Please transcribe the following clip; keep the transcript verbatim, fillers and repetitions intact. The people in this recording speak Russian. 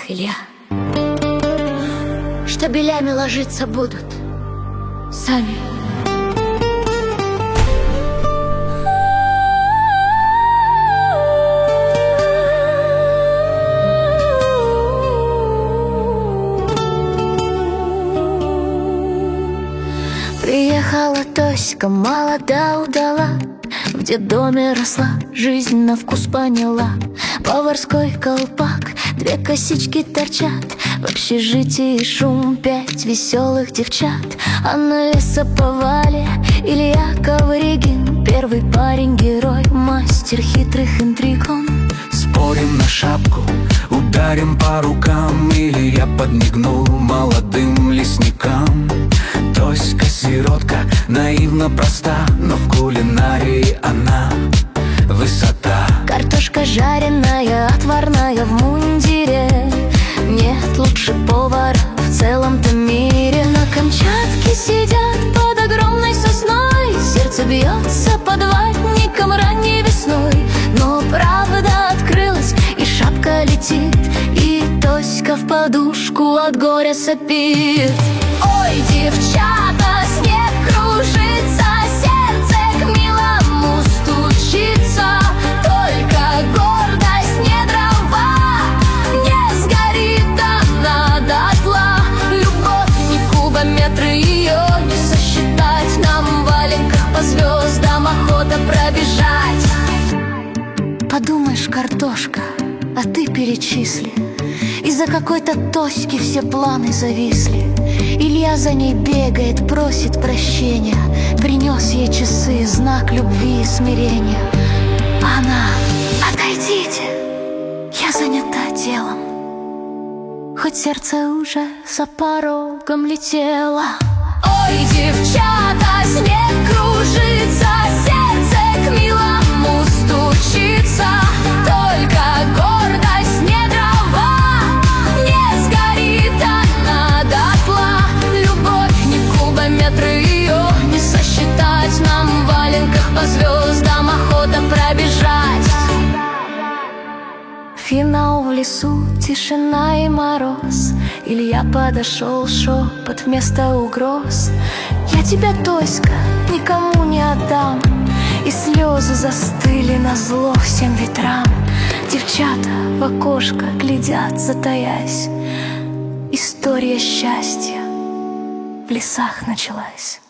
Илья. Штабелями ложиться будут сами. Приехала Тоська, молода удала, в детдоме росла, жизнь на вкус поняла. Поварской колпак, две косички торчат, в общежитии шум, пять веселых девчат. А на лесоповале Илья Ковригин, первый парень-герой, мастер хитрых интриг он. Спорим на шапку, ударим по рукам, или я подмигнул молодым лесникам. Тоська сиротка, наивно проста, но в кулинарии она высота. Картошка жареная, отварная в мундире, нет лучше повара в целом-то мире. На Камчатке сидят под огромной сосной, сердце бьется под ватником ранней весной. Но правда открылась, и шапка летит, и Тоська в подушку от горя сопит. Ой, девчата, снег кружится, сердце к милому стучится. Только гордость не дрова, не сгорит она дотла. Любовь не кубометры, ее не сосчитать. Нам в валенках по звездам охота пробежать. Подумаешь, картошка, а ты перечисли. Из-за какой-то Тоськи все планы зависли. Илья за ней бегает, просит прощения, принес ей часы, знак любви и смирения. Она: отойдите, я занята делом, хоть сердце уже за порогом летело. Ой, девчата, снег кружится, сердце к милому стучится. Только гордость не дрова, не сгорит она дотла. Любовь не кубометры, ее не сосчитать. Нам в валенках по звездам охота пробежать. Финал в лесу, тишина и мороз. Илья подошел, шепот вместо угроз: я тебя, Тоська, никому не отдам. И слезы застыли назло всем ветрам. Девчата в окошко глядят, затаясь. История счастья в лесах началась.